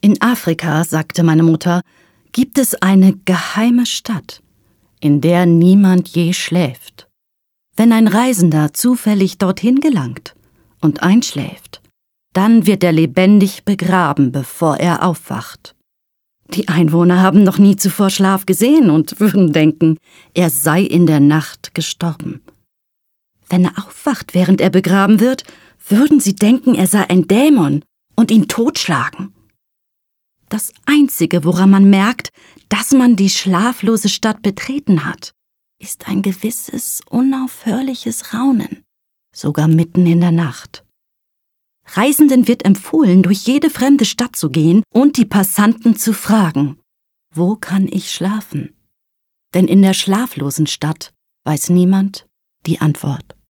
In Afrika, sagte meine Mutter, gibt es eine geheime Stadt, in der niemand je schläft. Wenn ein Reisender zufällig dorthin gelangt und einschläft, dann wird er lebendig begraben, bevor er aufwacht. Die Einwohner haben noch nie zuvor Schlaf gesehen und würden denken, er sei in der Nacht gestorben. Wenn er aufwacht, während er begraben wird, würden sie denken, er sei ein Dämon und ihn totschlagen. Das Einzige, woran man merkt, dass man die schlaflose Stadt betreten hat, ist ein gewisses, unaufhörliches Raunen, sogar mitten in der Nacht. Reisenden wird empfohlen, durch jede fremde Stadt zu gehen und die Passanten zu fragen, wo kann ich schlafen? Denn in der schlaflosen Stadt weiß niemand die Antwort.